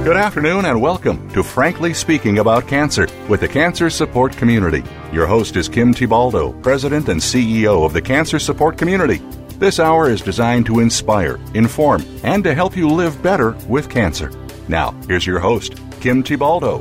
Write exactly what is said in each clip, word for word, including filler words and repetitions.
Good afternoon and welcome to Frankly Speaking About Cancer with the Cancer Support Community. Your host is Kim Tibaldo, President and C E O of the Cancer Support Community. This hour is designed to inspire, inform, and to help you live better with cancer. Now, here's your host, Kim Tibaldo.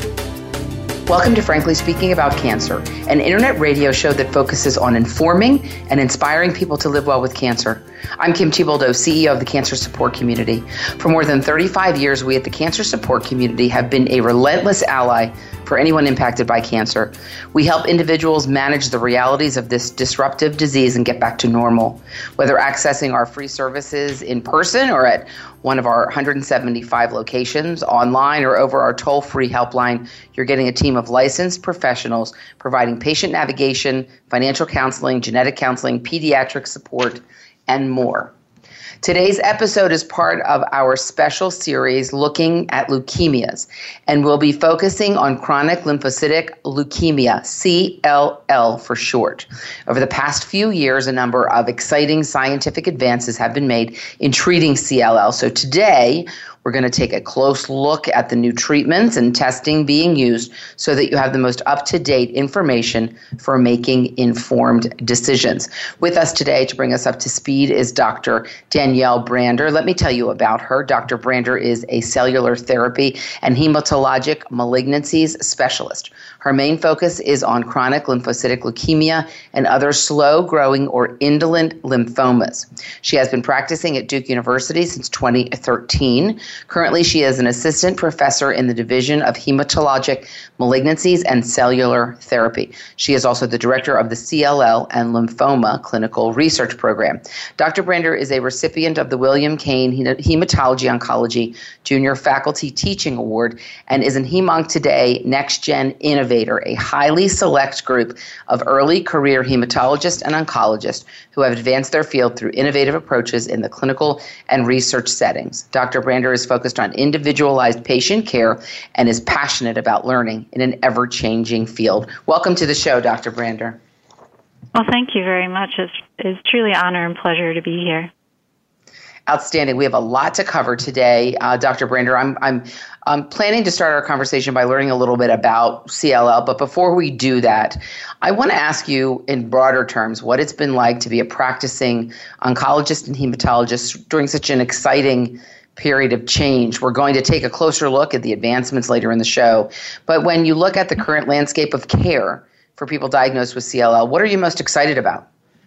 Welcome to Frankly Speaking About Cancer, an internet radio show that focuses on informing and inspiring people to live well with cancer. I'm Kim Tibaldo, C E O of the Cancer Support Community. For more than thirty-five years, we at the Cancer Support Community have been a relentless ally for anyone impacted by cancer. We help individuals manage the realities of this disruptive disease and get back to normal. Whether accessing our free services in person or at one of our one hundred seventy-five locations, online or over our toll-free helpline, you're getting a team of licensed professionals providing patient navigation, financial counseling, genetic counseling, pediatric support, and more. Today's episode is part of our special series looking at leukemias, and we'll be focusing on chronic lymphocytic leukemia, C L L for short. Over the past few years, a number of exciting scientific advances have been made in treating C L L. So today, we're going to take a close look at the new treatments and testing being used so that you have the most up-to-date information for making informed decisions. With us today to bring us up to speed is Doctor Danielle Brander. Let me tell you about her. Doctor Brander is a cellular therapy and hematologic malignancies specialist. Her main focus is on chronic lymphocytic leukemia and other slow-growing or indolent lymphomas. She has been practicing at Duke University since twenty thirteen. Currently, she is an assistant professor in the Division of Hematologic Malignancies and Cellular Therapy. She is also the director of the C L L and Lymphoma Clinical Research Program. Doctor Brander is a recipient of the William Kane Hematology Oncology Junior Faculty Teaching Award and is an Hem-Onc Today Next Gen Innovator, a highly select group of early career hematologists and oncologists who have advanced their field through innovative approaches in the clinical and research settings. Doctor Brander is focused on individualized patient care and is passionate about learning in an ever-changing field. Welcome to the show, Doctor Brander. Well, thank you very much. It's, it's truly an honor and pleasure to be here. Outstanding. We have a lot to cover today, uh, Doctor Brander. I'm, I'm, I'm planning to start our conversation by learning a little bit about C L L, but before we do that, I want to ask you in broader terms what it's been like to be a practicing oncologist and hematologist during such an exciting period of change. We're going to take a closer look at the advancements later in the show, but when you look at the current landscape of care for people diagnosed with C L L, what are you most excited about?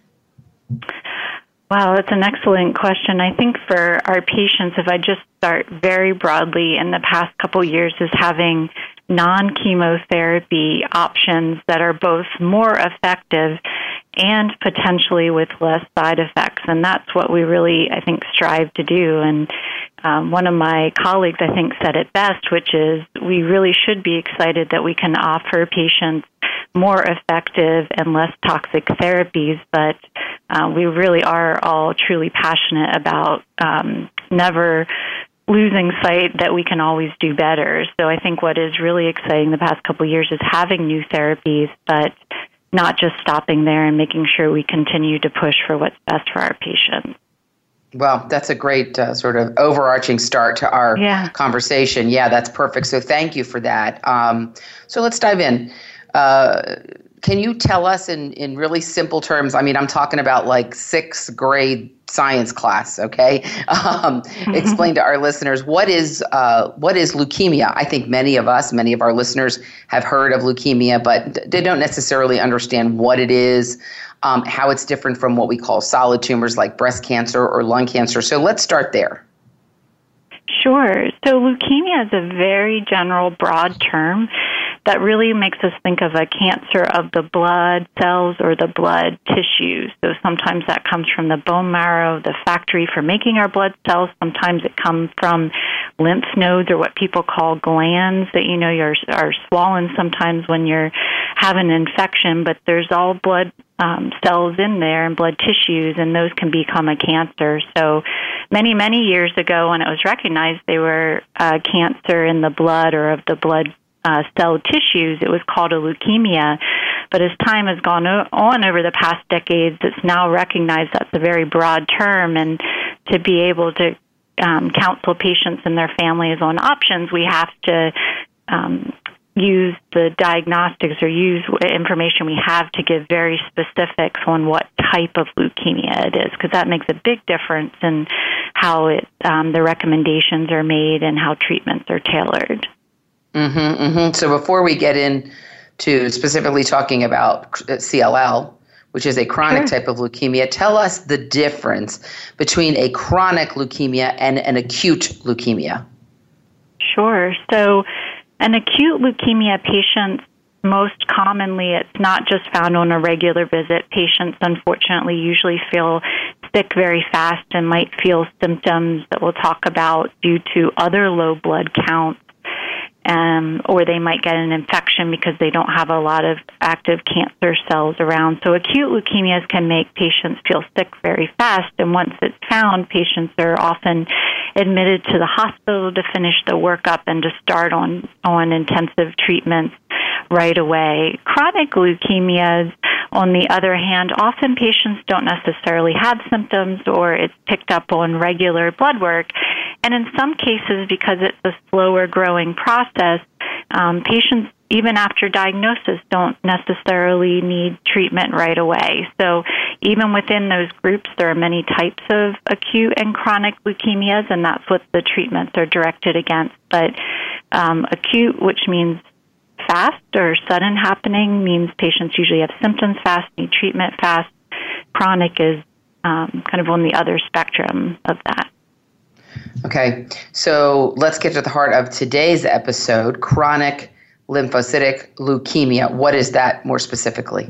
Wow, that's an excellent question. I think for our patients, if I just start very broadly, in the past couple years is having non-chemotherapy options that are both more effective and potentially with less side effects. And that's what we really, I think, strive to do. And um, one of my colleagues, I think, said it best, which is we really should be excited that we can offer patients more effective and less toxic therapies, but uh, we really are all truly passionate about um, never losing sight that we can always do better. So I think what is really exciting the past couple of years is having new therapies, but not just stopping there and making sure we continue to push for what's best for our patients. Well, that's a great uh, sort of overarching start to our yeah. conversation. Yeah, that's perfect. So thank you for that. Um, so let's dive in. Uh, can you tell us in, in really simple terms, I mean, I'm talking about like sixth grade science class, okay? Um, explain to our listeners, what is uh, what is leukemia? I think many of us, many of our listeners have heard of leukemia, but they don't necessarily understand what it is, um, how it's different from what we call solid tumors like breast cancer or lung cancer. So let's start there. Sure. So leukemia is a very general, broad term that really makes us think of a cancer of the blood cells or the blood tissues. So sometimes that comes from the bone marrow, the factory for making our blood cells. Sometimes it comes from lymph nodes or what people call glands that, you know, are, are swollen sometimes when you're having an infection, but there's all blood um, cells in there and blood tissues, and those can become a cancer. So many, many years ago when it was recognized they were uh, cancer in the blood or of the blood Uh, cell tissues, it was called a leukemia. But as time has gone o- on over the past decades, it's now recognized that's a very broad term, and to be able to um, counsel patients and their families on options, we have to um, use the diagnostics or use information we have to give very specifics on what type of leukemia it is, because that makes a big difference in how it, um, the recommendations are made and how treatments are tailored. Mm-hmm, mm-hmm. So before we get into specifically talking about C L L, which is a chronic sure. type of leukemia, tell us the difference between a chronic leukemia and an acute leukemia. Sure. So an acute leukemia patient, most commonly, it's not just found on a regular visit. Patients, unfortunately, usually feel sick very fast and might feel symptoms that we'll talk about due to other low blood counts, um, or they might get an infection because they don't have a lot of active cancer cells around. So acute leukemias can make patients feel sick very fast, and once it's found, patients are often admitted to the hospital to finish the workup and to start on, on intensive treatments right away. Chronic leukemias, on the other hand, often patients don't necessarily have symptoms, or it's picked up on regular blood work. And in some cases, because it's a slower growing process, um, patients, even after diagnosis, don't necessarily need treatment right away. So even within those groups, there are many types of acute and chronic leukemias, and that's what the treatments are directed against. But um, acute, which means fast or sudden happening, means patients usually have symptoms fast, need treatment fast. Chronic is um, kind of on the other spectrum of that. Okay, so let's get to the heart of today's episode, chronic lymphocytic leukemia. What is that more specifically?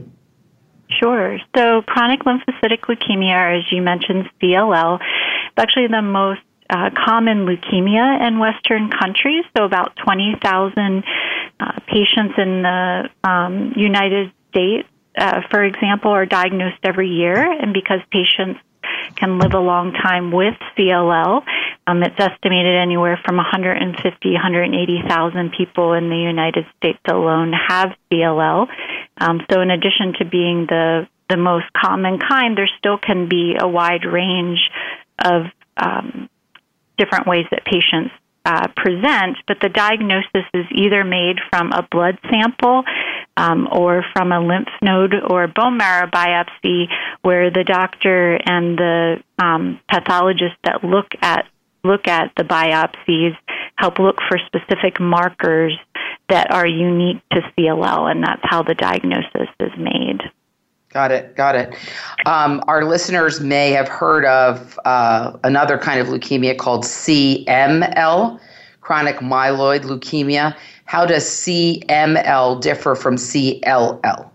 Sure. So chronic lymphocytic leukemia, or as you mentioned, C L L, is actually the most uh, common leukemia in Western countries. So about twenty thousand uh, patients in the um, United States, uh, for example, are diagnosed every year. And because patients can live a long time with C L L, um, it's estimated anywhere from one hundred fifty, one hundred eighty thousand people in the United States alone have C L L. Um, so in addition to being the, the most common kind, there still can be a wide range of um, different ways that patients uh, present, but the diagnosis is either made from a blood sample um, or from a lymph node or bone marrow biopsy, where the doctor and the um, pathologist that look at look at the biopsies help look for specific markers that are unique to C L L, and that's how the diagnosis is made. Got it, got it. Um, our listeners may have heard of uh, another kind of leukemia called C M L, chronic myeloid leukemia. How does C M L differ from C L L?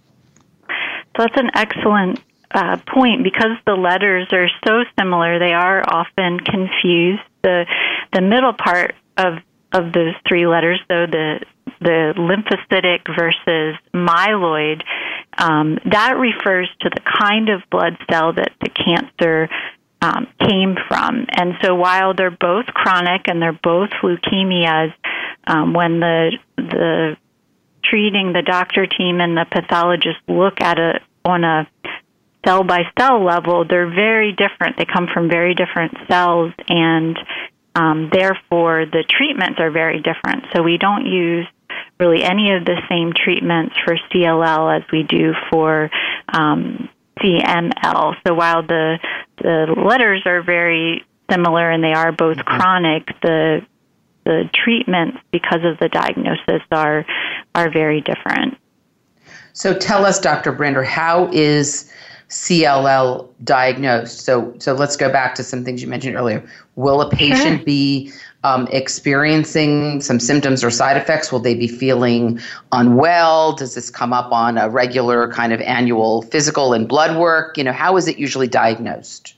So that's an excellent uh, point. Because the letters are so similar, they are often confused. The the middle part of of those three letters, though, the the lymphocytic versus myeloid, um, that refers to the kind of blood cell that the cancer um, came from. And so while they're both chronic and they're both leukemias, um, when the the treating the doctor team and the pathologist look at it on a cell-by-cell level, they're very different. They come from very different cells, and um, therefore the treatments are very different. So we don't use really any of the same treatments for C L L as we do for um, C M L. So while the the letters are very similar and they are both mm-hmm. chronic, the the treatments, because of the diagnosis, are are very different. So tell us, Doctor Brander, how is C L L diagnosed? So so let's go back to some things you mentioned earlier. Will a patient sure. be um, experiencing some symptoms or side effects? Will they be feeling unwell? Does this come up on a regular kind of annual physical and blood work? You know, how is it usually diagnosed?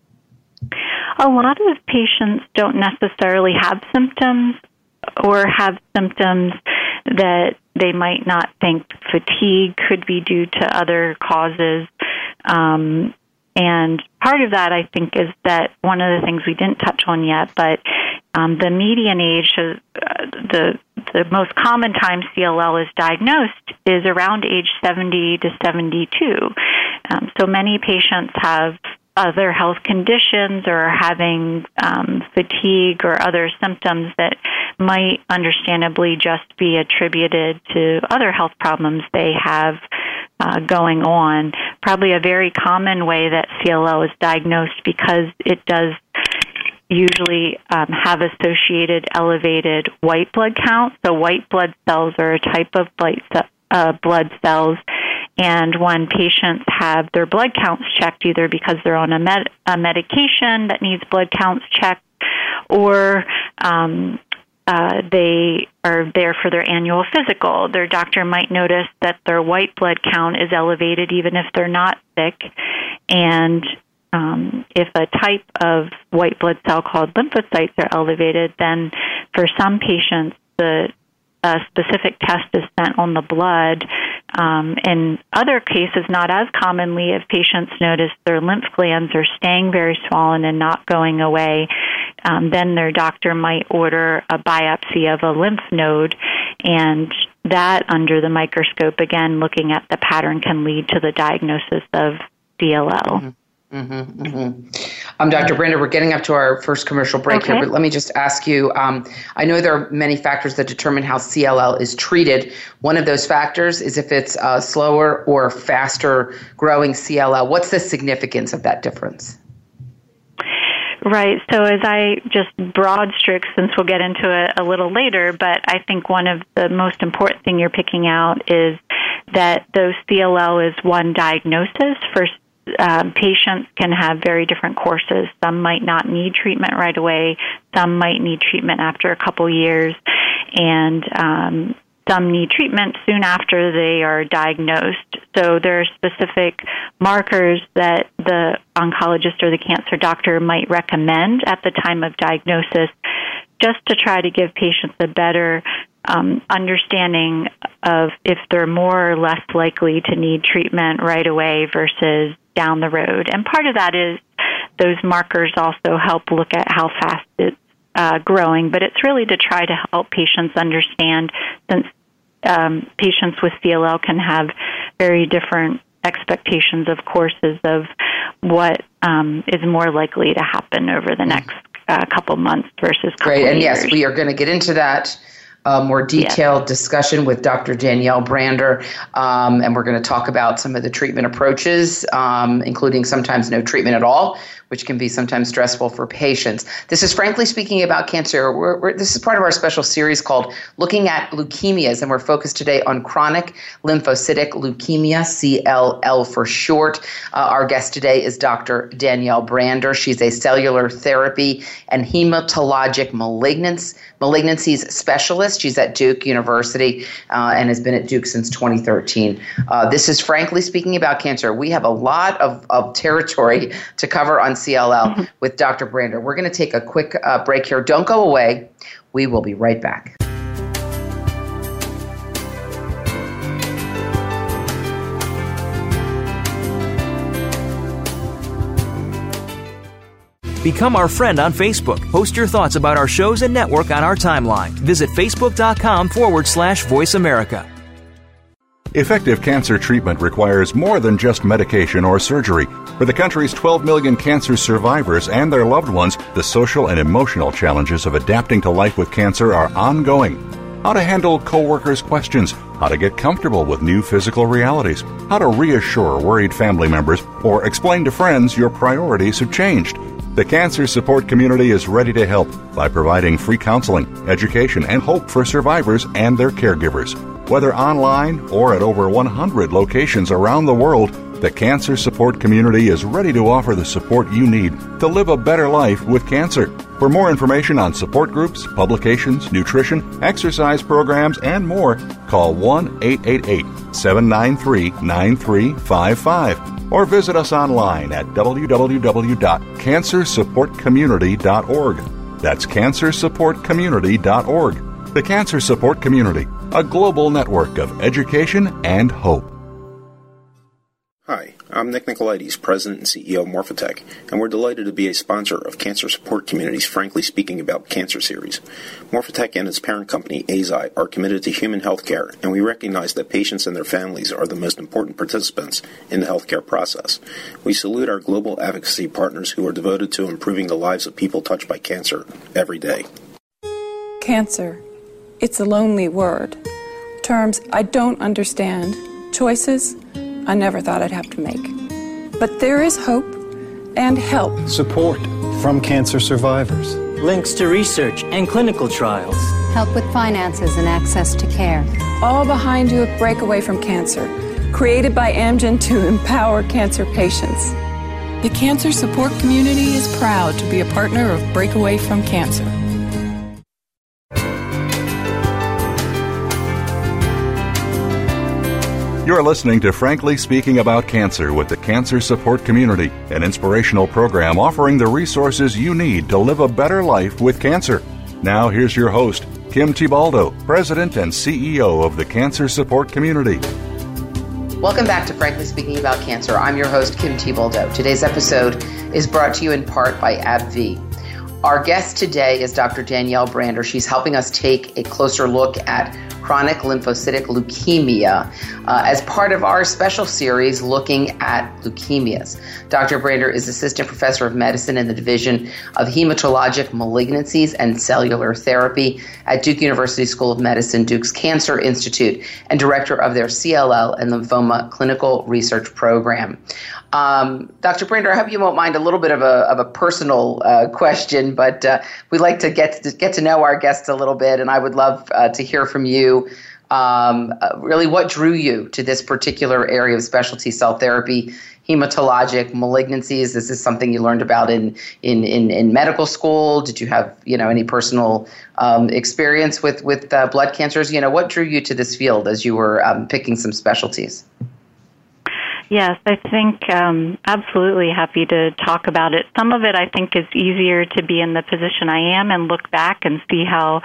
A lot of patients don't necessarily have symptoms or have symptoms that they might not think fatigue could be due to other causes. Um, and part of that, I think, is that one of the things we didn't touch on yet, but um, the median age, of, uh, the the most common time C L L is diagnosed is around age seventy to seventy-two. Um, so many patients have other health conditions or having um, fatigue or other symptoms that might understandably just be attributed to other health problems they have uh, going on. Probably a very common way that C L L is diagnosed, because it does usually um, have associated elevated white blood counts. So white blood cells are a type of blood, uh, blood cells, and when patients have their blood counts checked, either because they're on a, med- a medication that needs blood counts checked, or um, uh, they are there for their annual physical, their doctor might notice that their white blood count is elevated even if they're not sick. And um, if a type of white blood cell called lymphocytes are elevated, then for some patients, the a specific test is sent on the blood. Um, in other cases, not as commonly, if patients notice their lymph glands are staying very swollen and not going away, um, then their doctor might order a biopsy of a lymph node, and that, under the microscope, again, looking at the pattern, can lead to the diagnosis of C L L. Mm-hmm. Mm-hmm, mm-hmm. Um, Doctor Brander, we're getting up to our first commercial break okay. here, but let me just ask you, um, I know there are many factors that determine how C L L is treated. One of those factors is if it's uh, slower or faster growing C L L. What's the significance of that difference? Right. So as I just broad strokes, since we'll get into it a little later, but I think one of the most important thing you're picking out is that though C L L is one diagnosis, for Um, patients can have very different courses. Some might not need treatment right away. Some might need treatment after a couple years. And um, some need treatment soon after they are diagnosed. So there are specific markers that the oncologist or the cancer doctor might recommend at the time of diagnosis, just to try to give patients a better um, understanding of if they're more or less likely to need treatment right away versus down the road. And part of that is those markers also help look at how fast it's uh, growing, but it's really to try to help patients understand, since um, patients with C L L can have very different expectations of courses of what um, is more likely to happen over the next uh, couple months versus couple Great, and years. yes, we are going to get into that Uh, more detailed yes. discussion with Doctor Danielle Brander, um, and we're going to talk about some of the treatment approaches, um, including sometimes no treatment at all, which can be sometimes stressful for patients. This is Frankly Speaking About Cancer. We're, we're, this is part of our special series called Looking at Leukemias, and we're focused today on chronic lymphocytic leukemia, C L L for short. Uh, our guest today is Doctor Danielle Brander. She's a cellular therapy and hematologic malignancies, malignancies specialist. She's at Duke University uh, and has been at Duke since twenty thirteen. Uh, this is Frankly Speaking About Cancer. We have a lot of, of territory to cover on C L L mm-hmm. with Doctor Brander. We're going to take a quick uh, break here. Don't go away. We will be right back. Become our friend on Facebook. Post your thoughts about our shows and network on our timeline. Visit facebook.com forward slash Voice America. Effective cancer treatment requires more than just medication or surgery. For the country's twelve million cancer survivors and their loved ones, the social and emotional challenges of adapting to life with cancer are ongoing. How to handle coworkers' questions, how to get comfortable with new physical realities, how to reassure worried family members, or explain to friends your priorities have changed. The cancer support community is ready to help by providing free counseling, education, and hope for survivors and their caregivers. Whether online or at over one hundred locations around the world, the cancer support community is ready to offer the support you need to live a better life with cancer. For more information on support groups, publications, nutrition, exercise programs, and more, call one eight eight eight, seven nine three, nine three five five or visit us online at w w w dot cancer support community dot org. That's cancer support community dot org. The Cancer Support Community, a global network of education and hope. Hi, I'm Nick Nicolaides, President and C E O of Morphotek, and we're delighted to be a sponsor of Cancer Support Community's Frankly Speaking About Cancer series. Morphotek and its parent company, Eisai, are committed to human health care, and we recognize that patients and their families are the most important participants in the healthcare process. We salute our global advocacy partners who are devoted to improving the lives of people touched by cancer every day. Cancer. It's a lonely word. Terms I don't understand. Choices I never thought I'd have to make. But there is hope and help. Support from cancer survivors. Links to research and clinical trials. Help with finances and access to care. All behind you at Breakaway from Cancer, created by Amgen to empower cancer patients. The Cancer Support Community is proud to be a partner of Breakaway from Cancer. You're listening to Frankly Speaking About Cancer with the Cancer Support Community, an inspirational program offering the resources you need to live a better life with cancer. Now here's your host, Kim Thiboldeaux, President and C E O of the Cancer Support Community. Welcome back to Frankly Speaking About Cancer. I'm your host, Kim Thiboldeaux. Today's episode is brought to you in part by AbbVie. Our guest today is Doctor Danielle Brander. She's helping us take a closer look at chronic lymphocytic leukemia uh, as part of our special series looking at leukemias. Doctor Brander is Assistant Professor of Medicine in the Division of Hematologic Malignancies and Cellular Therapy at Duke University School of Medicine, Duke's Cancer Institute, and Director of their C L L and Lymphoma Clinical Research Program. Um, Doctor Brander, I hope you won't mind a little bit of a of a personal uh, question, but uh, we'd like to get to get to know our guests a little bit, and I would love uh, to hear from you. Um, uh, really, what drew you to this particular area of specialty cell therapy, hematologic malignancies? Is this something you learned about in in in, in medical school? Did you have you know any personal um, experience with with uh, blood cancers? You know, what drew you to this field as you were um, picking some specialties? Yes, I think um, absolutely happy to talk about it. Some of it I think is easier to be in the position I am and look back and see how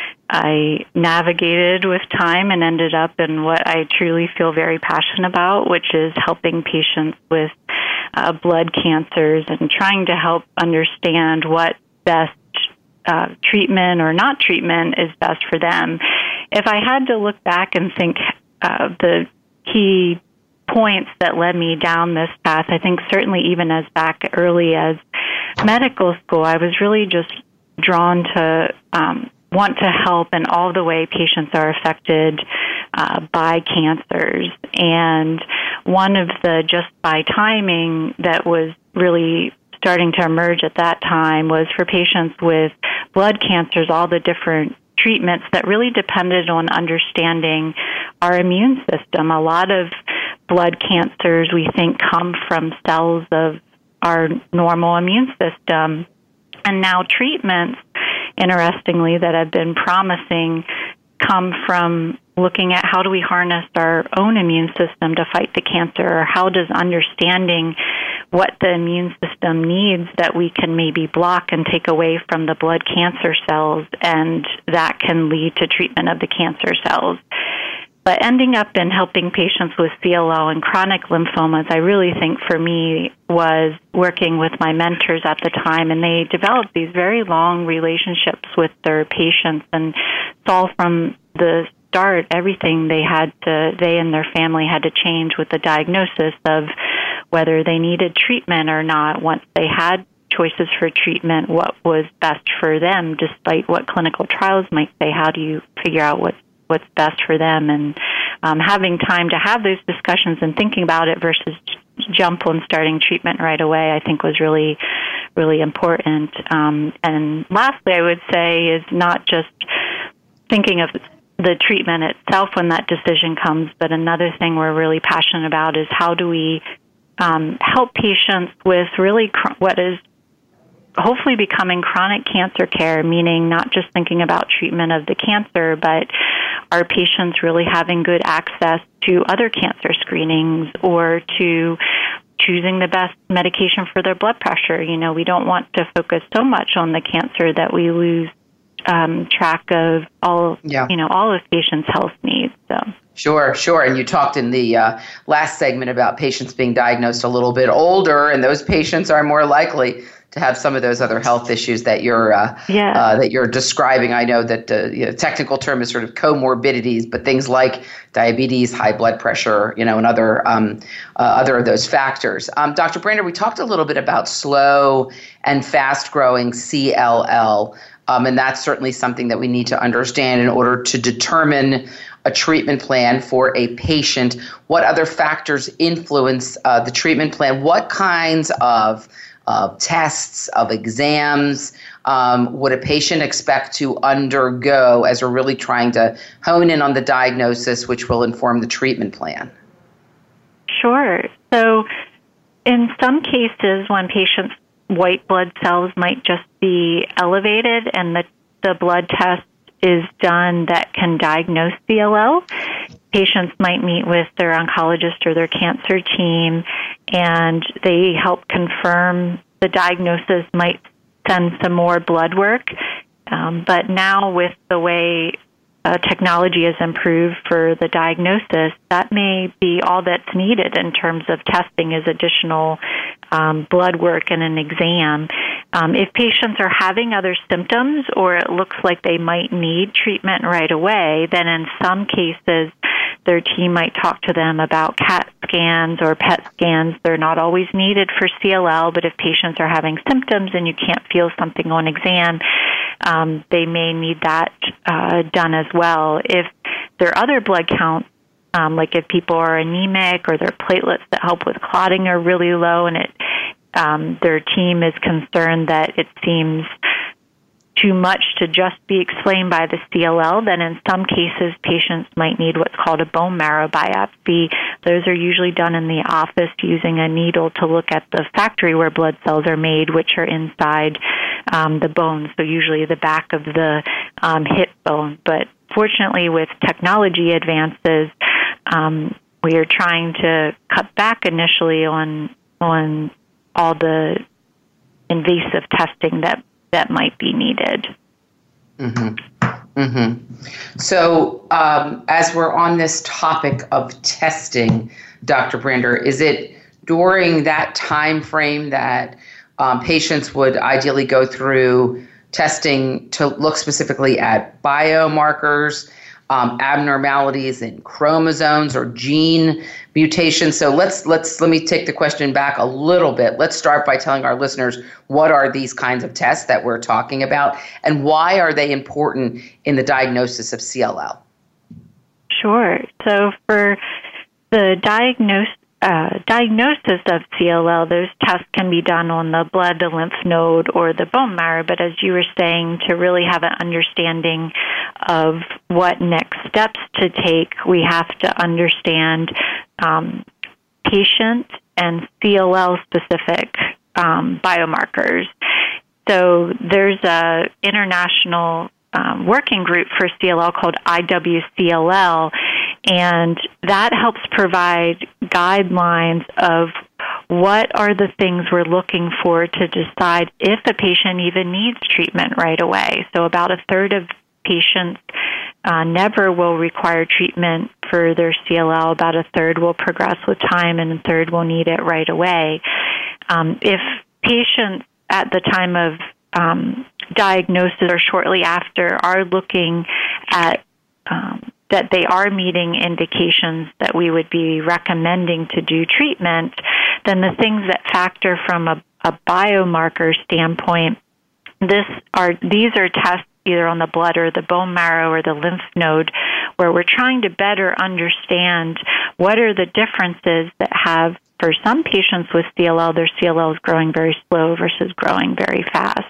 I navigated with time and ended up in what I truly feel very passionate about, which is helping patients with uh, blood cancers and trying to help understand what best uh, treatment or not treatment is best for them. If I had to look back and think uh, the key points that led me down this path, I think certainly even as back early as medical school, I was really just drawn to um, want to help in all the way patients are affected uh, by cancers. And one of the just by timing that was really starting to emerge at that time was for patients with blood cancers, all the different treatments that really depended on understanding our immune system. A lot of blood cancers, we think, come from cells of our normal immune system. And now treatments, interestingly, that have been promising come from looking at how do we harness our own immune system to fight the cancer, or how does understanding what the immune system needs that we can maybe block and take away from the blood cancer cells, and that can lead to treatment of the cancer cells. But ending up in helping patients with C L L and chronic lymphomas, I really think for me was working with my mentors at the time, and they developed these very long relationships with their patients and saw from the start everything they had to, they and their family had to change with the diagnosis of whether they needed treatment or not. Once they had choices for treatment, what was best for them, despite what clinical trials might say, how do you figure out what's what's best for them, and um, having time to have those discussions and thinking about it versus jump on starting treatment right away, I think was really, really important. Um, and lastly, I would say is not just thinking of the treatment itself when that decision comes, but another thing we're really passionate about is how do we um, help patients with really cr- what is hopefully becoming chronic cancer care, meaning not just thinking about treatment of the cancer, but are patients really having good access to other cancer screenings or to choosing the best medication for their blood pressure. You know, we don't want to focus so much on the cancer that we lose um, track of all, yeah. you know, all of patients' health needs. So. Sure, sure. And you talked in the uh, last segment about patients being diagnosed a little bit older, and those patients are more likely to have some of those other health issues that you're uh, yeah. uh, that you're describing. I know that the you know, technical term is sort of comorbidities, but things like diabetes, high blood pressure, you know, and other um, uh, other of those factors. Um, Doctor Brander, we talked a little bit about slow and fast-growing C L L, um, and that's certainly something that we need to understand in order to determine a treatment plan for a patient. What other factors influence uh, the treatment plan? What kinds of uh, tests, of exams um, would a patient expect to undergo as we're really trying to hone in on the diagnosis, which will inform the treatment plan? Sure. So in some cases, when patients' white blood cells might just be elevated and the, the blood test is done that can diagnose C L L, patients might meet with their oncologist or their cancer team, and they help confirm the diagnosis, might send some more blood work. Um, but now with the way uh, technology has improved for the diagnosis, that may be all that's needed in terms of testing is additional um, blood work and an exam. Um, if patients are having other symptoms or it looks like they might need treatment right away, then in some cases their team might talk to them about CAT scans or P E T scans. They're not always needed for C L L, but if patients are having symptoms and you can't feel something on exam, um, they may need that uh, done as well. If there are other blood counts, um, like if people are anemic or their platelets that help with clotting are really low and it Um, their team is concerned that it seems too much to just be explained by the C L L, then in some cases patients might need what's called a bone marrow biopsy. Those are usually done in the office using a needle to look at the factory where blood cells are made, which are inside um, the bone, so usually the back of the um, hip bone. But fortunately with technology advances, um, we are trying to cut back initially on on all the invasive testing that, that might be needed. Mm-hmm. Mm-hmm. So um, as we're on this topic of testing, Doctor Brander, is it during that time frame that um, patients would ideally go through testing to look specifically at biomarkers, Um, abnormalities in chromosomes or gene mutations? So let's let's let me take the question back a little bit. Let's start by telling our listeners what are these kinds of tests that we're talking about and why are they important in the diagnosis of C L L? Sure. So for the diagnosis Uh, diagnosis of C L L, those tests can be done on the blood, the lymph node, or the bone marrow. But as you were saying, to really have an understanding of what next steps to take, we have to understand um, patient and C L L-specific um, biomarkers. So there's a international um, working group for C L L called I W C L L, and that helps provide guidelines of what are the things we're looking for to decide if a patient even needs treatment right away. So about a third of patients uh, never will require treatment for their C L L. About a third will progress with time, and a third will need it right away. Um, if patients at the time of um, diagnosis or shortly after are looking at um, that they are meeting indications that we would be recommending to do treatment, then the things that factor from a, a biomarker standpoint, this are these are tests either on the blood or the bone marrow or the lymph node, where we're trying to better understand what are the differences that have, for some patients with C L L, their C L L is growing very slow versus growing very fast.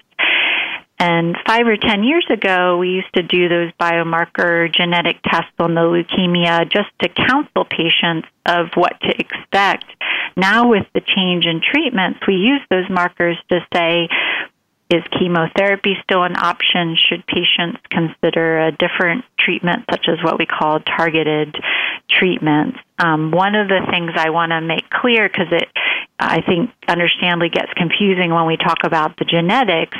And five or ten years ago, we used to do those biomarker genetic tests on the leukemia just to counsel patients of what to expect. Now with the change in treatments, we use those markers to say, is chemotherapy still an option? Should patients consider a different treatment, such as what we call targeted treatments? Um, one of the things I want to make clear, because it, I think, understandably gets confusing when we talk about the genetics, is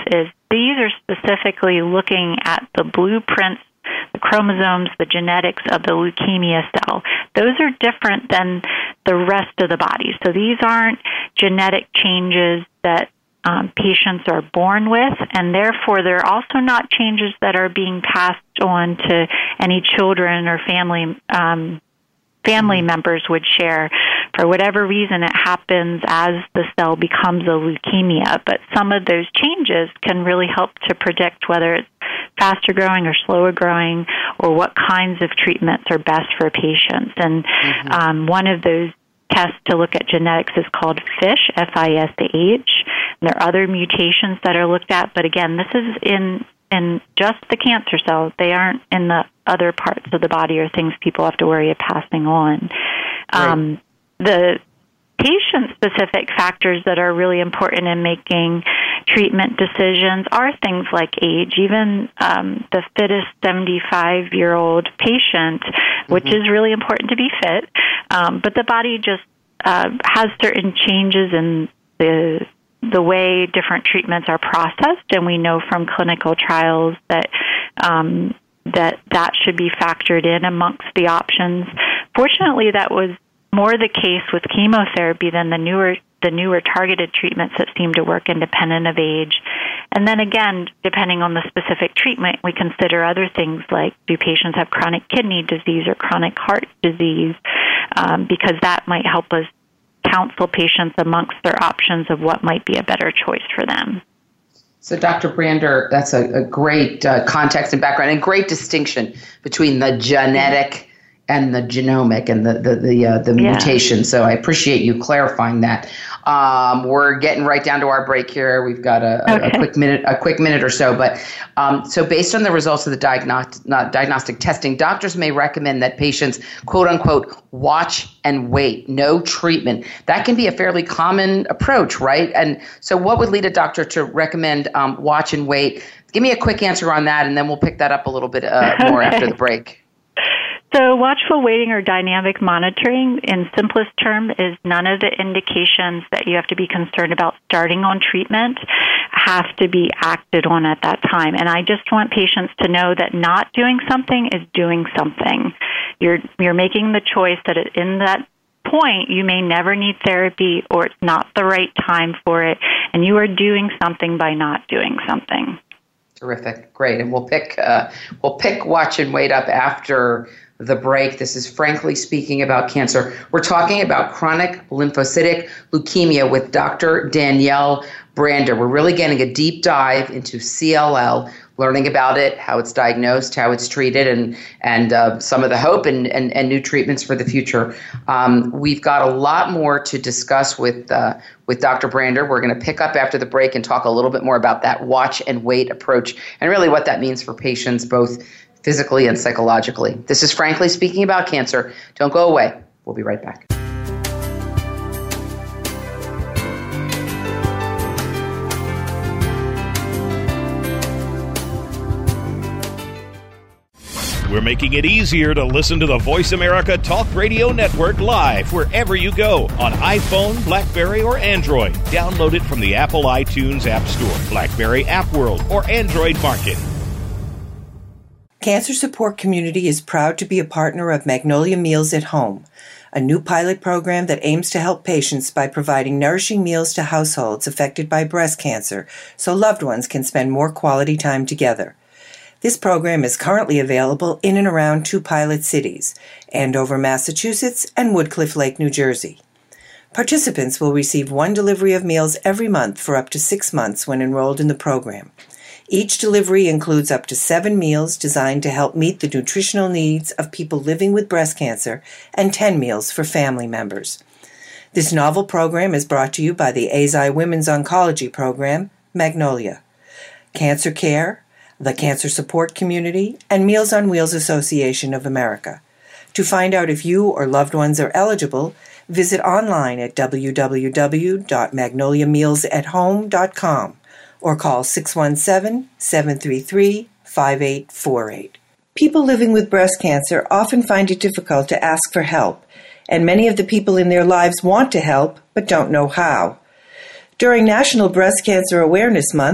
these are specifically looking at the blueprints, the chromosomes, the genetics of the leukemia cell. Those are different than the rest of the body. So these aren't genetic changes that um, patients are born with, and therefore they're also not changes that are being passed on to any children or family um, family members would share. For whatever reason, it happens as the cell becomes a leukemia. But some of those changes can really help to predict whether it's faster growing or slower growing, or what kinds of treatments are best for patients. And mm-hmm. um, one of those tests to look at genetics is called FISH, F I S H. And there are other mutations that are looked at, but again, this is in in just the cancer cells. They aren't in the other parts of the body or things people have to worry about passing on. Right. Um, the patient-specific factors that are really important in making treatment decisions are things like age. Even um, the fittest seventy-five-year-old patient, mm-hmm. which is really important to be fit, um, but the body just uh, has certain changes in the the way different treatments are processed, and we know from clinical trials that um, that that should be factored in amongst the options. Fortunately, that was more the case with chemotherapy than the newer the newer targeted treatments that seem to work independent of age. And then again, depending on the specific treatment, we consider other things like, do patients have chronic kidney disease or chronic heart disease, um, because that might help us counsel patients amongst their options of what might be a better choice for them. So, Doctor Brander, that's a, a great uh, context and background, and great distinction between the genetic and the genomic and the the the, uh, the yeah. mutation. So I appreciate you clarifying that. Um, we're getting right down to our break here. We've got a, okay. a, a quick minute, a quick minute or so. But um, so based on the results of the diagnostic, not diagnostic testing, doctors may recommend that patients, quote unquote, watch and wait, no treatment. That can be a fairly common approach, right? And so what would lead a doctor to recommend um, watch and wait? Give me a quick answer on that, and then we'll pick that up a little bit uh, more okay. after the break. So watchful waiting or dynamic monitoring, in simplest term, is none of the indications that you have to be concerned about starting on treatment have to be acted on at that time. And I just want patients to know that not doing something is doing something. You're you're making the choice that in that point you may never need therapy, or it's not the right time for it, and you are doing something by not doing something. Terrific, great, and we'll pick uh, we'll pick watch and wait up after the break. This is Frankly Speaking About Cancer. We're talking about chronic lymphocytic leukemia with Doctor Danielle Brander. We're really getting a deep dive into C L L, learning about it, how it's diagnosed, how it's treated, and and uh, some of the hope and, and, and new treatments for the future. Um, we've got a lot more to discuss with uh, with Doctor Brander. We're going to pick up after the break and talk a little bit more about that watch and wait approach and really what that means for patients, both physically and psychologically. This is Frankly Speaking About Cancer. Don't go away. We'll be right back. We're making it easier to listen to the Voice America Talk Radio Network live wherever you go on iPhone, BlackBerry, or Android. Download it from the Apple iTunes App Store, BlackBerry App World, or Android Market. Cancer Support Community is proud to be a partner of Magnolia Meals at Home, a new pilot program that aims to help patients by providing nourishing meals to households affected by breast cancer so loved ones can spend more quality time together. This program is currently available in and around two pilot cities, Andover, Massachusetts, and Woodcliff Lake, New Jersey. Participants will receive one delivery of meals every month for up to six months when enrolled in the program. Each delivery includes up to seven meals designed to help meet the nutritional needs of people living with breast cancer and ten meals for family members. This novel program is brought to you by the A Z I Women's Oncology Program, Magnolia, Cancer Care, the Cancer Support Community, and Meals on Wheels Association of America. To find out if you or loved ones are eligible, visit online at w w w dot magnolia meals at home dot com or call six one seven, seven three three, five eight four eight. People living with breast cancer often find it difficult to ask for help, and many of the people in their lives want to help but don't know how. During National Breast Cancer Awareness Month,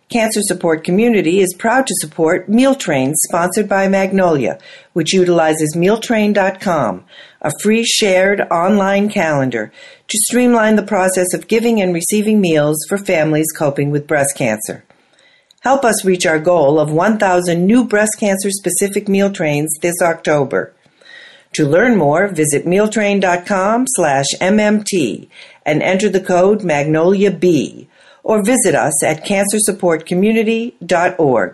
Cancer Support Community is proud to support Meal Train, sponsored by Magnolia, which utilizes meal train dot com, a free shared online calendar to streamline the process of giving and receiving meals for families coping with breast cancer. Help us reach our goal of one thousand new breast cancer-specific meal trains this October. To learn more, visit meal train dot com slash M M T and enter the code Magnolia B, or visit us at cancer support community dot org.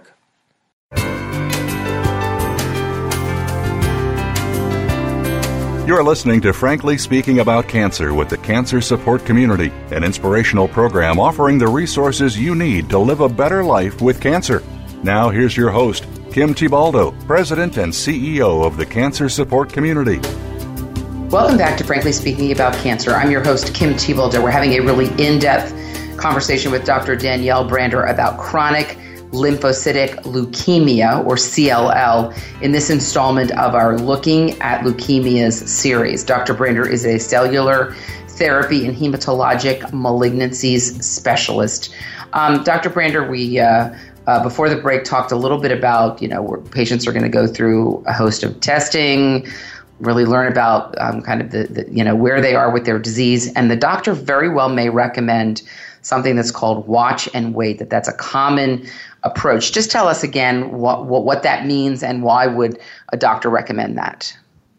You're listening to Frankly Speaking About Cancer with the Cancer Support Community, an inspirational program offering the resources you need to live a better life with cancer. Now here's your host, Kim Thiboldeaux, President and C E O of the Cancer Support Community. Welcome back to Frankly Speaking About Cancer. I'm your host, Kim Thiboldeaux. We're having a really in-depth conversation with Doctor Danielle Brander about chronic lymphocytic leukemia, or C L L, in this installment of our Looking at Leukemias series. Doctor Brander is a cellular therapy and hematologic malignancies specialist. Um, Doctor Brander, we uh, uh, before the break talked a little bit about, you know, where patients are going to go through a host of testing, really learn about um, kind of the, the, you know, where they are with their disease, and the doctor very well may recommend something that's called watch and wait, that that's a common approach. Just tell us again what, what what that means and why would a doctor recommend that?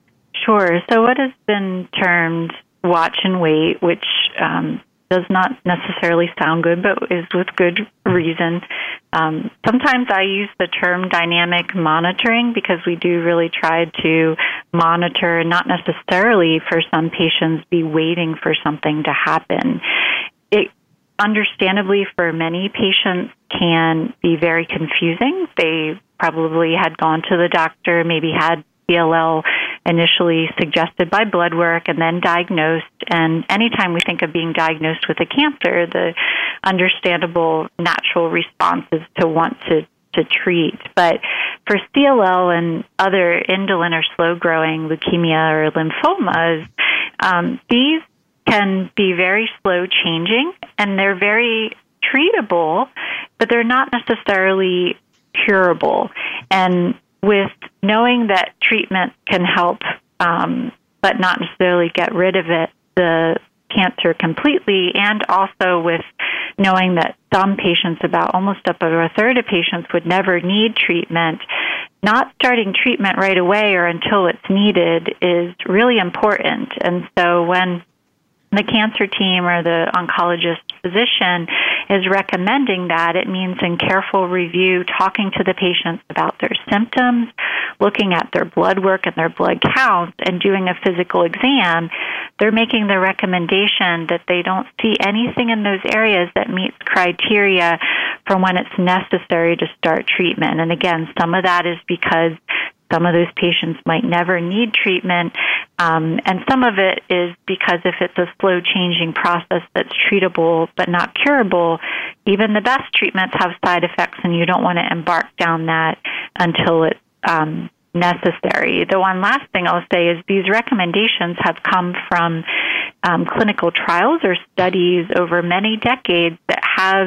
Sure. So what has been termed watch and wait, which um, does not necessarily sound good, but is with good reason. Um, sometimes I use the term dynamic monitoring because we do really try to monitor, not necessarily for some patients be waiting for something to happen. It understandably, for many patients, can be very confusing. They probably had gone to the doctor, maybe had C L L initially suggested by blood work and then diagnosed. And anytime we think of being diagnosed with a cancer, the understandable natural response is to want to, to treat. But for C L L and other indolent or slow-growing leukemia or lymphomas, um, these can be very slow changing, and they're very treatable, but they're not necessarily curable. And with knowing that treatment can help, um, but not necessarily get rid of it, the cancer completely, and also with knowing that some patients, about almost up over a third of patients, would never need treatment, not starting treatment right away or until it's needed is really important. And so when the cancer team or the oncologist physician is recommending that, it means in careful review, talking to the patients about their symptoms, looking at their blood work and their blood counts, and doing a physical exam, they're making the recommendation that they don't see anything in those areas that meets criteria for when it's necessary to start treatment. And again, some of that is because some of those patients might never need treatment, um, and some of it is because if it's a slow-changing process that's treatable but not curable, even the best treatments have side effects, and you don't want to embark down that until it's um, necessary. The one last thing I'll say is these recommendations have come from um, clinical trials or studies over many decades that have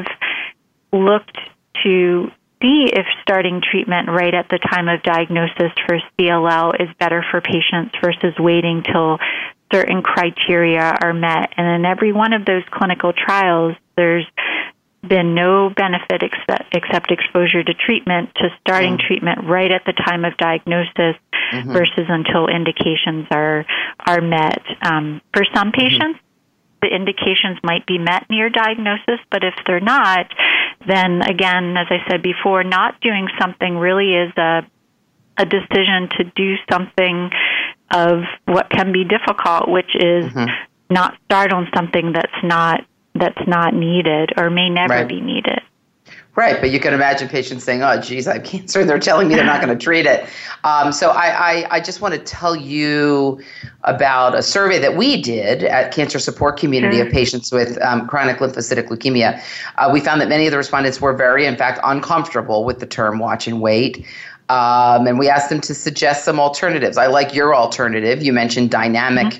looked to see if starting treatment right at the time of diagnosis for C L L is better for patients versus waiting till certain criteria are met. And in every one of those clinical trials, there's been no benefit except, except exposure to treatment to starting mm. treatment right at the time of diagnosis mm-hmm. versus until indications are are met. Um, for some patients, mm-hmm. the indications might be met near diagnosis, but if they're not, then again, as I said before, not doing something really is a a decision to do something of what can be difficult, which is mm-hmm. not start on something that's not that's not needed or may never right. be needed. Right, but you can imagine patients saying, oh, geez, I have cancer, and they're telling me they're not going to treat it. Um, so I, I, I just want to tell you about a survey that we did at Cancer Support Community mm-hmm. of patients with um, chronic lymphocytic leukemia. Uh, we found that many of the respondents were very, in fact, uncomfortable with the term watch and wait. Um, and we asked them to suggest some alternatives. I like your alternative. You mentioned dynamic mm-hmm.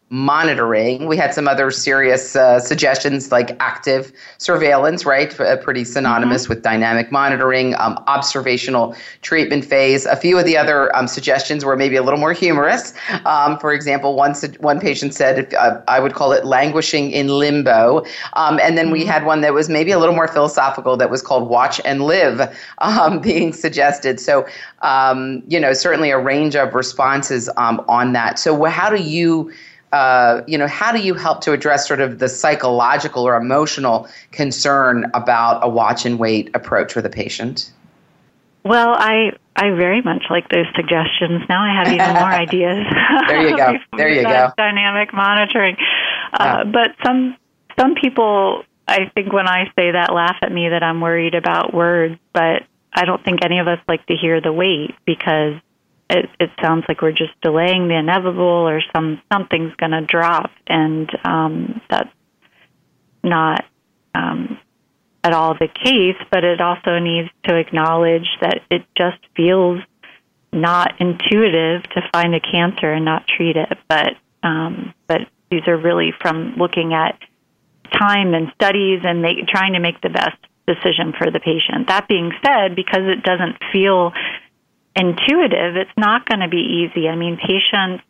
monitoring. We had some other serious uh, suggestions like active surveillance, right? Uh, pretty synonymous mm-hmm. with dynamic monitoring, um, observational treatment phase. A few of the other um, suggestions were maybe a little more humorous. Um, for example, one one patient said, uh, I would call it languishing in limbo. Um, and then we had one that was maybe a little more philosophical that was called watch and live um, being suggested. So, um, you know, certainly a range of responses um, on that. So how do you Uh, you know, how do you help to address sort of the psychological or emotional concern about a watch and wait approach with a patient? Well, I I very much like those suggestions. Now I have even more ideas. There you go. There you go. Dynamic monitoring. Uh, yeah. But some some people, I think when I say that, laugh at me that I'm worried about words, but I don't think any of us like to hear the wait because It, it sounds like we're just delaying the inevitable or some something's going to drop, and um, that's not um, at all the case, but it also needs to acknowledge that it just feels not intuitive to find a cancer and not treat it. But, um, but these are really from looking at time and studies and make, trying to make the best decision for the patient. That being said, because it doesn't feel intuitive, it's not going to be easy. I mean, patients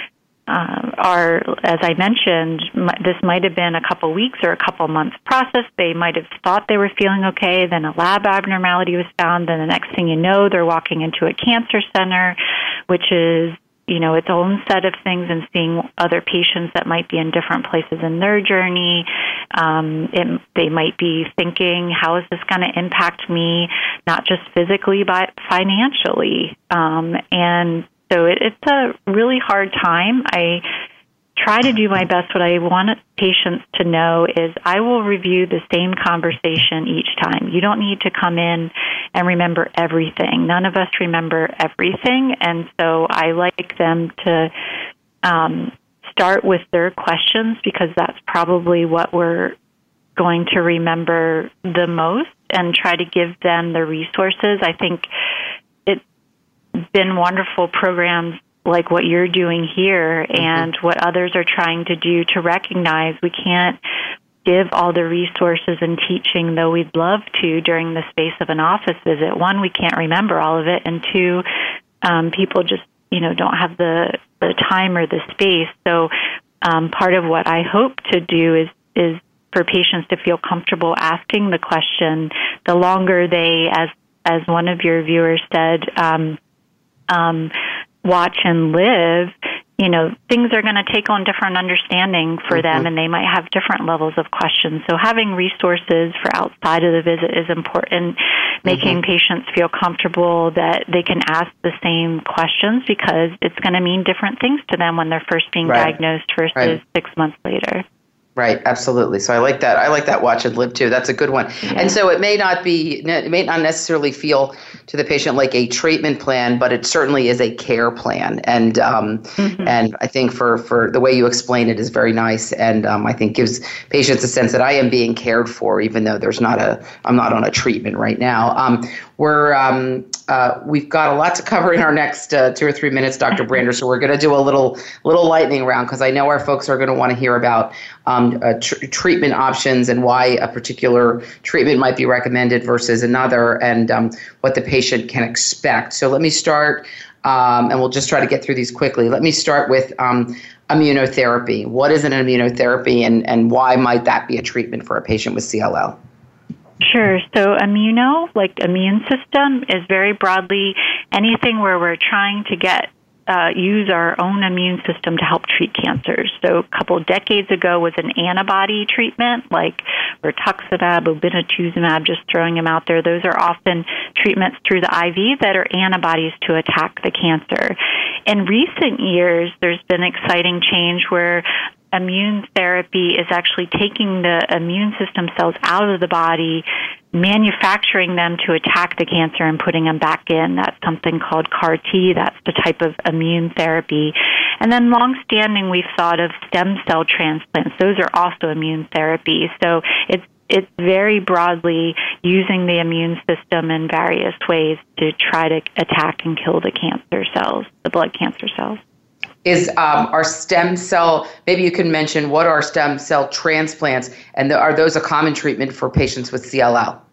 uh, are, as I mentioned, m- this might have been a couple weeks or a couple months process. They might have thought they were feeling okay, then a lab abnormality was found, then the next thing you know, they're walking into a cancer center, which is, you know, its own set of things, and seeing other patients that might be in different places in their journey. Um, it, they might be thinking, how is this going to impact me, not just physically, but financially? Um, and so it, it's a really hard time. I try to do my best. What I want patients to know is I will review the same conversation each time. You don't need to come in and remember everything. None of us remember everything, and so I like them to um, start with their questions because that's probably what we're going to remember the most, and try to give them the resources. I think it's been wonderful programs like what you're doing here mm-hmm. and what others are trying to do to recognize we can't give all the resources and teaching, though we'd love to, during the space of an office visit. One, we can't remember all of it, and two, um, people just, you know, don't have the, the time or the space. So um, part of what I hope to do is is for patients to feel comfortable asking the question. The longer they, as as one of your viewers said, um, um, watch and live, you know, things are going to take on different understanding for mm-hmm. them, and they might have different levels of questions. So having resources for outside of the visit is important, making mm-hmm. patients feel comfortable that they can ask the same questions, because it's going to mean different things to them when they're first being right. diagnosed versus right. six months later. Right, absolutely. So I like that. I like that watch and live too. That's a good one. Yeah. And so it may not be, it may not necessarily feel to the patient like a treatment plan, but it certainly is a care plan. And um, mm-hmm. and I think for, for the way you explain it is very nice, and um, I think gives patients a sense that I am being cared for, even though there's not a, I'm not on a treatment right now. Um, we're um, uh, we've got a lot to cover in our next uh, two or three minutes, Doctor Brander. So we're going to do a little little lightning round, because I know our folks are going to want to hear about um, uh, tr- treatment options and why a particular treatment might be recommended versus another, and um, what the patient can expect. So let me start, um, and we'll just try to get through these quickly. Let me start with um, immunotherapy. What is an immunotherapy, and, and why might that be a treatment for a patient with C L L? Sure. So immuno, like immune system, is very broadly anything where we're trying to get uh, use our own immune system to help treat cancers. So a couple of decades ago was an antibody treatment like rituximab, obinutuzumab, just throwing them out there. Those are often treatments through the I V that are antibodies to attack the cancer. In recent years, there's been exciting change where immune therapy is actually taking the immune system cells out of the body, manufacturing them to attack the cancer, and putting them back in. That's something called C A R T. That's the type of immune therapy. And then long-standing, we've thought of stem cell transplants. Those are also immune therapy. So it's it's very broadly using the immune system in various ways to try to attack and kill the cancer cells, the blood cancer cells. is um, our stem cell, maybe you can mention what are stem cell transplants, and the, are those a common treatment for patients with C L L?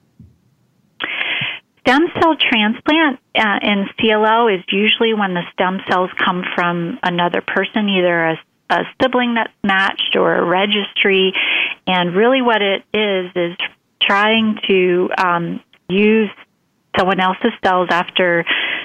Stem cell transplant uh, in C L L is usually when the stem cells come from another person, either a, a sibling that's matched or a registry. And really what it is is trying to um, use someone else's cells after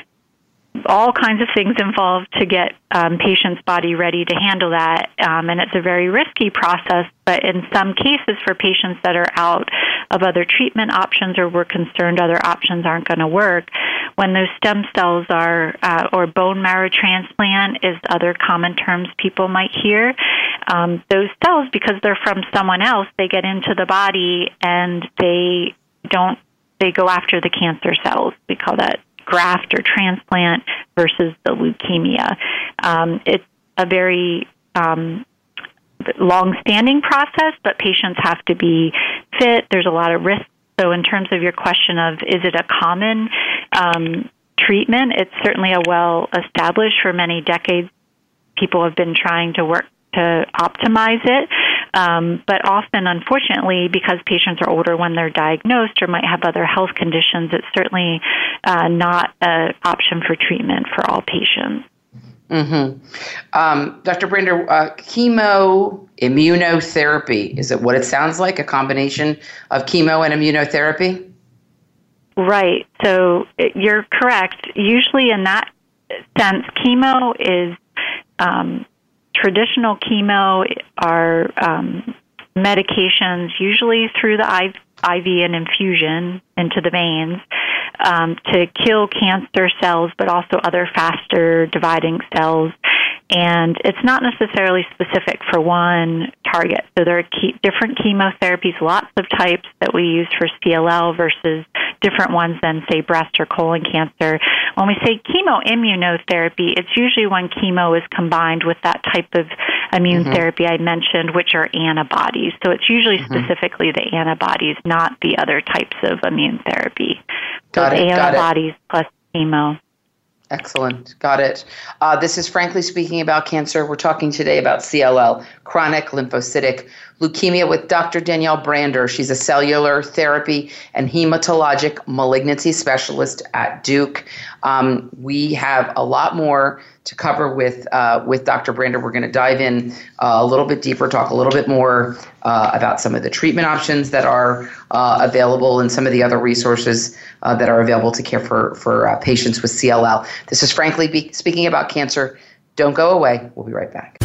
all kinds of things involved to get um, patient's body ready to handle that. Um, and it's a very risky process, but in some cases for patients that are out of other treatment options or we're concerned other options aren't going to work, when those stem cells are, uh, or bone marrow transplant is other common terms people might hear, um, those cells, because they're from someone else, they get into the body and they don't, they go after the cancer cells. We call that graft or transplant versus the leukemia. Um, it's a very um, long-standing process, but patients have to be fit. There's a lot of risk. So in terms of your question of is it a common um, treatment, it's certainly a well-established for many decades. People have been trying to work to optimize it. Um, but often, unfortunately, because patients are older when they're diagnosed or might have other health conditions, it's certainly uh, not an option for treatment for all patients. Mm-hmm. Um, Doctor Brander, uh, chemo immunotherapy, is it what it sounds like, a combination of chemo and immunotherapy? Right. So you're correct. Usually in that sense, chemo is um, traditional chemo are um, medications, usually through the I V and infusion into the veins, um, to kill cancer cells, but also other faster dividing cells. And it's not necessarily specific for one target. So there are key, different chemotherapies, lots of types that we use for C L L versus different ones than, say, breast or colon cancer. When we say chemoimmunotherapy, it's usually when chemo is combined with that type of immune mm-hmm. therapy I mentioned, which are antibodies. So it's usually mm-hmm. specifically the antibodies, not the other types of immune therapy. Got so it, antibodies got it. plus chemo. Excellent. Got it. Uh, this is Frankly Speaking About Cancer. We're talking today about C L L, chronic lymphocytic leukemia, with Doctor Danielle Brander. She's a cellular therapy and hematologic malignancy specialist at Duke. Um, we have a lot more to cover with uh, with Doctor Brander. We're going to dive in uh, a little bit deeper, talk a little bit more uh, about some of the treatment options that are uh, available and some of the other resources uh, that are available to care for, for uh, patients with C L L. This is Frankly Be- Speaking About Cancer. Don't go away. We'll be right back.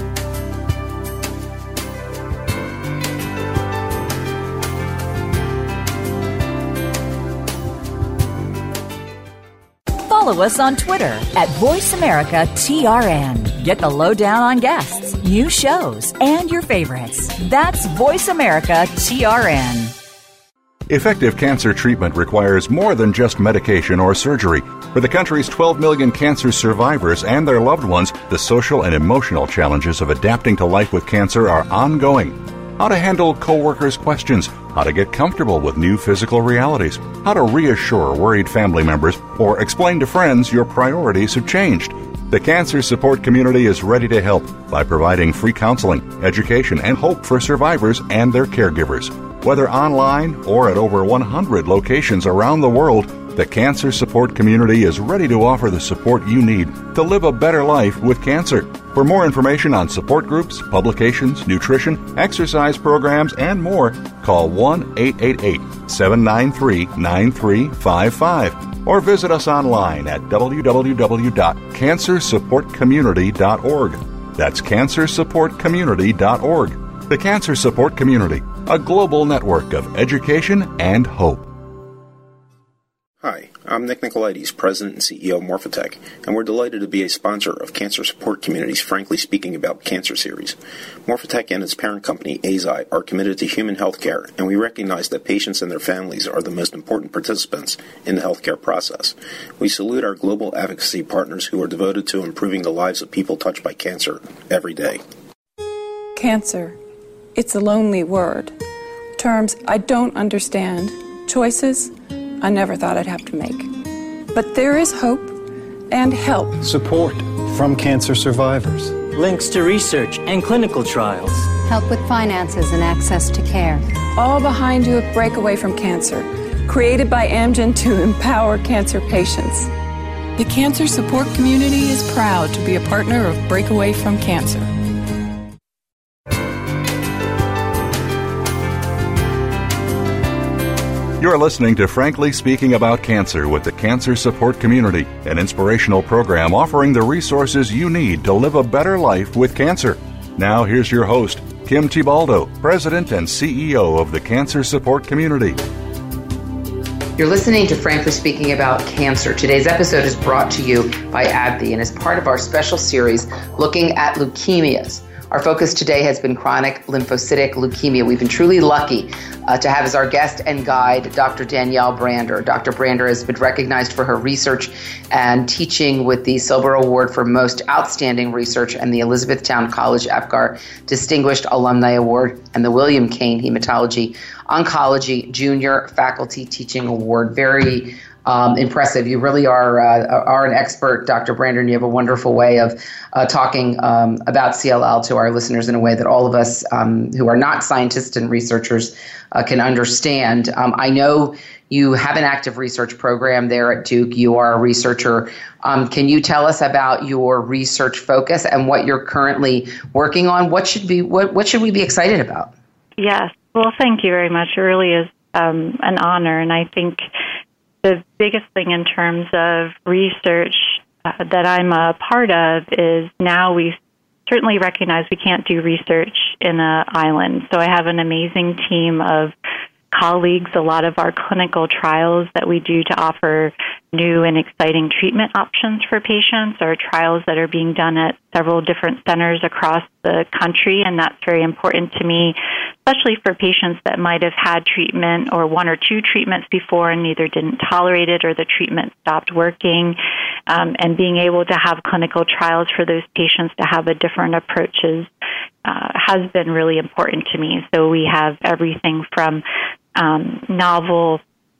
Follow us on Twitter at Voice America T R N. Get the lowdown on guests, new shows, and your favorites. That's Voice America T R N. Effective cancer treatment requires more than just medication or surgery. For the country's twelve million cancer survivors and their loved ones, the social and emotional challenges of adapting to life with cancer are ongoing. How to handle coworkers' questions, how to get comfortable with new physical realities, how to reassure worried family members, or explain to friends your priorities have changed. The Cancer Support Community is ready to help by providing free counseling, education, and hope for survivors and their caregivers. Whether online or at over one hundred locations around the world, the Cancer Support Community is ready to offer the support you need to live a better life with cancer. For more information on support groups, publications, nutrition, exercise programs, and more, call one eight eight eight, seven nine three, nine three five five or visit us online at w w w dot cancer support community dot org. That's cancer support community dot org. The Cancer Support Community, a global network of education and hope. Hi, I'm Nick Nicolaides, President and C E O of Morphotek, and we're delighted to be a sponsor of Cancer Support Community's Frankly Speaking About Cancer series. Morphotek and its parent company, Eisai, are committed to human health care, and we recognize that patients and their families are the most important participants in the healthcare process. We salute our global advocacy partners who are devoted to improving the lives of people touched by cancer every day. Cancer. It's a lonely word. Terms I don't understand. Choices I never thought I'd have to make. But there is hope and help. Support, from cancer survivors. Links to research and clinical trials. Help with finances and access to care. All behind you at Breakaway from Cancer, created by Amgen to empower cancer patients. The cancer support community is proud to be a partner of Breakaway from Cancer. You're listening to Frankly Speaking About Cancer with the Cancer Support Community, an inspirational program offering the resources you need to live a better life with cancer. Now here's your host, Kim Thiboldeaux, President and C E O of the Cancer Support Community. You're listening to Frankly Speaking About Cancer. Today's episode is brought to you by AbbVie and is part of our special series looking at leukemias. Our focus today has been chronic lymphocytic leukemia. We've been truly lucky uh, to have as our guest and guide Doctor Danielle Brander. Doctor Brander has been recognized for her research and teaching with the Silber Award for Most Outstanding Research and the Elizabethtown College Apgar Distinguished Alumni Award and the William Kane Hematology Oncology Junior Faculty Teaching Award. Very Um, impressive. You really are uh, are an expert, Doctor Brander, and you have a wonderful way of uh, talking um, about C L L to our listeners in a way that all of us um, who are not scientists and researchers uh, can understand. Um, I know you have an active research program there at Duke. You are a researcher. Um, can you tell us about your research focus and what you're currently working on? What should be what what should we be excited about? Yes. Well, thank you very much. It really is um, an honor, and I think the biggest thing in terms of research uh, that I'm a part of is now we certainly recognize we can't do research in an island. So I have an amazing team of colleagues, a lot of our clinical trials that we do to offer new and exciting treatment options for patients are trials that are being done at several different centers across the country, and that's very important to me, especially for patients that might have had treatment or one or two treatments before and either didn't tolerate it or the treatment stopped working, um, and being able to have clinical trials for those patients to have a different approaches uh, has been really important to me. So we have everything from um, novel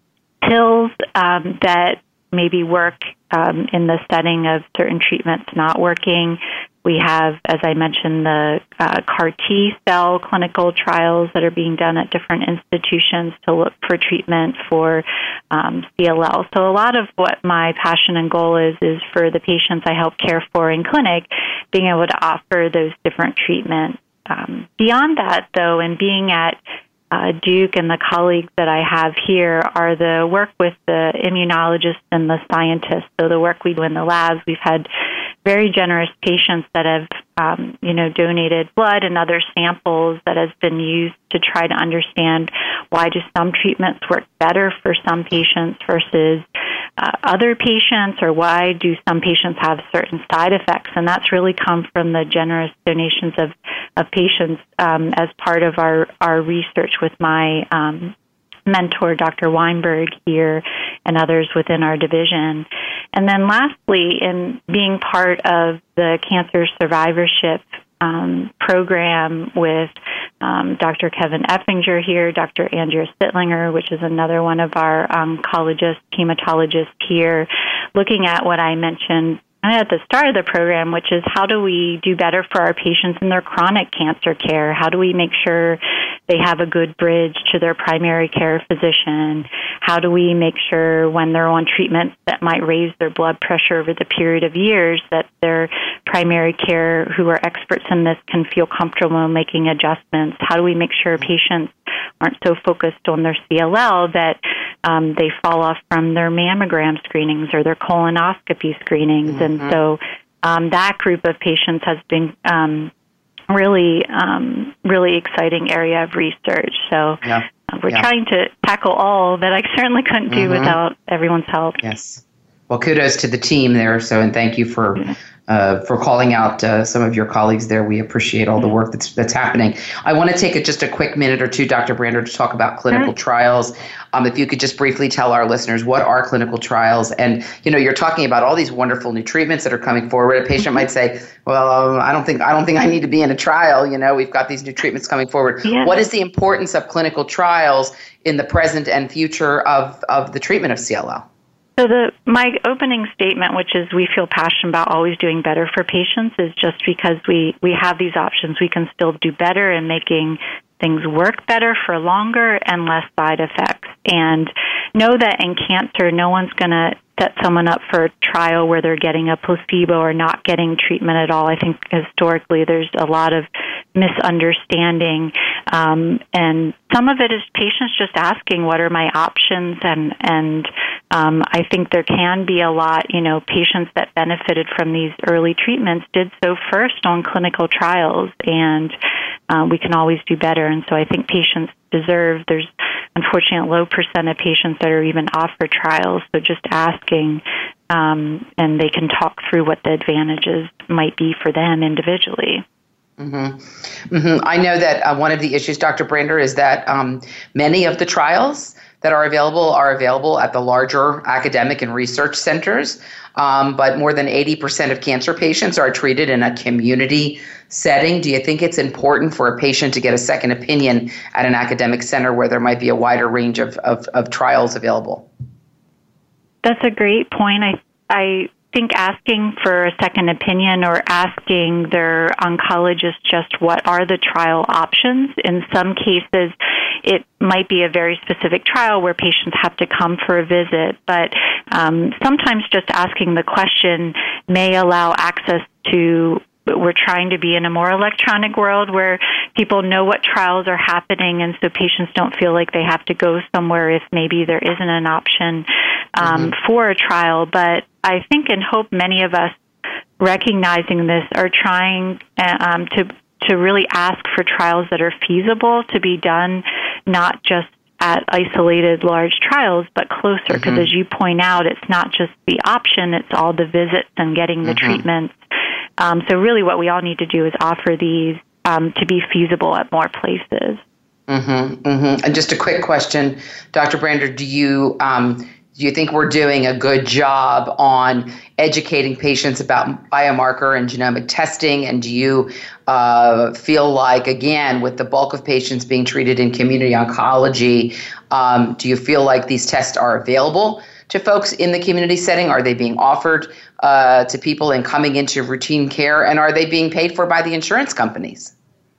pills um, that maybe work um, in the setting of certain treatments not working. We have, as I mentioned, the uh, C A R T cell clinical trials that are being done at different institutions to look for treatment for um, C L L. So a lot of what my passion and goal is, is for the patients I help care for in clinic, being able to offer those different treatments. Um, beyond that, though, and being at Uh, Duke and the colleagues that I have here are the work with the immunologists and the scientists. So the work we do in the labs, we've had very generous patients that have, um, you know, donated blood and other samples that has been used to try to understand why do some treatments work better for some patients versus uh, other patients, or why do some patients have certain side effects. And that's really come from the generous donations of, of patients um, as part of our, our research with my um, mentor, Doctor Weinberg here, and others within our division. And then lastly, in being part of the cancer survivorship um, program with um, Doctor Kevin Effinger here, Doctor Andrea Sittlinger, which is another one of our oncologists, hematologists here, looking at what I mentioned at the start of the program, which is how do we do better for our patients in their chronic cancer care? How do we make sure they have a good bridge to their primary care physician? How do we make sure when they're on treatments that might raise their blood pressure over the period of years that their primary care, who are experts in this, can feel comfortable making adjustments? How do we make sure patients aren't so focused on their C L L that um, they fall off from their mammogram screenings or their colonoscopy screenings? Mm-hmm. And so um, that group of patients has been um, really, um, really exciting area of research. So yeah. uh, we're yeah. trying to tackle all that I certainly couldn't do mm-hmm. without everyone's help. Yes. Well, kudos to the team there. So, and thank you for uh, for calling out uh, some of your colleagues there. We appreciate all the work that's that's happening. I want to take a, just a quick minute or two, Doctor Brander, to talk about clinical sure. trials. Um, if you could just briefly tell our listeners what are clinical trials, and you know, you're talking about all these wonderful new treatments that are coming forward. A patient might say, "Well, um, I don't think I don't think I need to be in a trial." You know, we've got these new treatments coming forward. Yeah. What is the importance of clinical trials in the present and future of of the treatment of C L L? So the my opening statement, which is we feel passionate about always doing better for patients, is just because we, we have these options, we can still do better in making things work better for longer and less side effects. And know that in cancer, no one's going to set someone up for a trial where they're getting a placebo or not getting treatment at all. I think historically there's a lot of misunderstanding, um, and some of it is patients just asking, what are my options? And, and um, I think there can be a lot, you know, patients that benefited from these early treatments did so first on clinical trials, and uh, we can always do better. And so I think patients deserve, there's unfortunately a low percent of patients that are even offered trials, so just asking, um, and they can talk through what the advantages might be for them individually. Mm-hmm. Mm-hmm. I know that uh, one of the issues, Doctor Brander, is that um, many of the trials that are available are available at the larger academic and research centers, um, but more than eighty percent of cancer patients are treated in a community setting. Do you think it's important for a patient to get a second opinion at an academic center where there might be a wider range of, of, of trials available? That's a great point. I I think asking for a second opinion or asking their oncologist just what are the trial options. In some cases, it might be a very specific trial where patients have to come for a visit, but um, sometimes just asking the question may allow access to. We're trying to be in a more electronic world where people know what trials are happening, and so patients don't feel like they have to go somewhere if maybe there isn't an option um, mm-hmm. for a trial. But I think and hope many of us recognizing this are trying um, to to really ask for trials that are feasible to be done, not just at isolated large trials, but closer, because mm-hmm. as you point out, it's not just the option, it's all the visits and getting the mm-hmm. treatments. Um, so really what we all need to do is offer these um, to be feasible at more places. Mm-hmm, mm-hmm. And just a quick question, Doctor Brander, do you um, do you think we're doing a good job on educating patients about biomarker and genomic testing? And do you uh, feel like, again, with the bulk of patients being treated in community oncology, um, do you feel like these tests are available to folks in the community setting? Are they being offered uh, to people and coming into routine care? And are they being paid for by the insurance companies?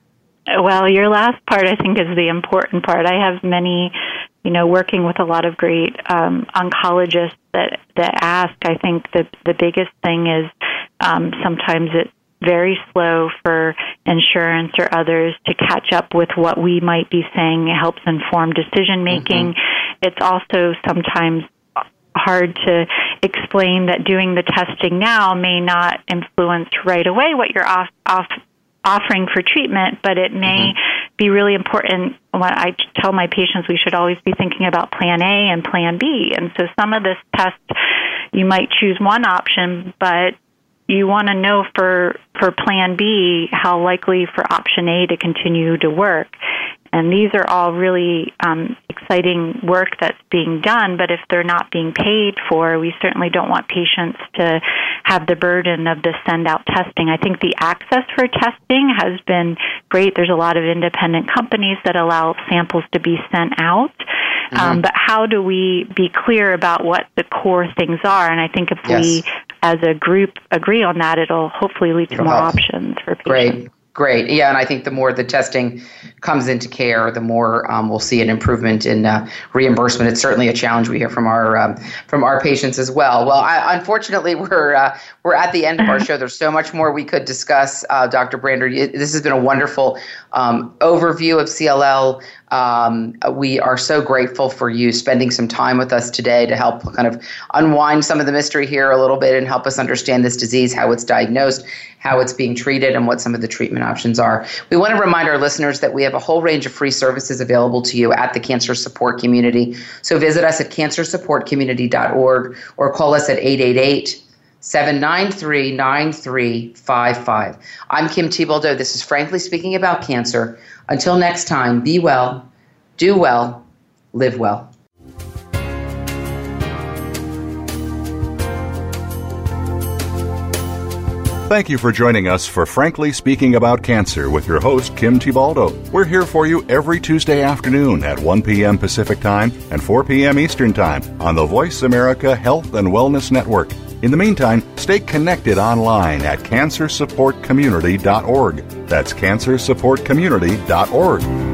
Well, your last part, I think, is the important part. I have many, you know, working with a lot of great um, oncologists that, that ask. I think that the biggest thing is um, sometimes it's very slow for insurance or others to catch up with what we might be saying. It helps inform decision making. Mm-hmm. It's also sometimes hard to explain that doing the testing now may not influence right away what you're off, off, offering for treatment, but it may mm-hmm. be really important. When I tell my patients we should always be thinking about plan A and plan B. And so some of this test, you might choose one option, but you want to know for, for plan B how likely for option A to continue to work. And these are all really um, exciting work that's being done, but if they're not being paid for, we certainly don't want patients to have the burden of the send-out testing. I think the access for testing has been great. There's a lot of independent companies that allow samples to be sent out. Mm-hmm. Um, but how do we be clear about what the core things are? And I think if yes. we, as a group, agree on that, it'll hopefully lead to it'll more help. options for patients. Great. Great. Yeah, and I think the more the testing comes into care, the more um, we'll see an improvement in uh, reimbursement. It's certainly a challenge we hear from our um, from our patients as well. Well, I, unfortunately, we're uh, we're at the end of our show. There's so much more we could discuss, uh, Doctor Brander. This has been a wonderful um, overview of C L L. Um, we are so grateful for you spending some time with us today to help kind of unwind some of the mystery here a little bit and help us understand this disease, how it's diagnosed, how it's being treated, and what some of the treatment options are. We want to remind our listeners that we have a whole range of free services available to you at the Cancer Support Community. So visit us at cancer support community dot org or call us at eight eight eight, seven nine three, nine three five five. I'm Kim Thiboldeaux. This is Frankly Speaking About Cancer. Until next time, be well, do well, live well. Thank you for joining us for Frankly Speaking About Cancer with your host, Kim Tibaldo. We're here for you every Tuesday afternoon at one p.m. Pacific Time and four p.m. Eastern Time on the Voice America Health and Wellness Network. In the meantime, stay connected online at cancer support community dot org. That's cancer support community dot org.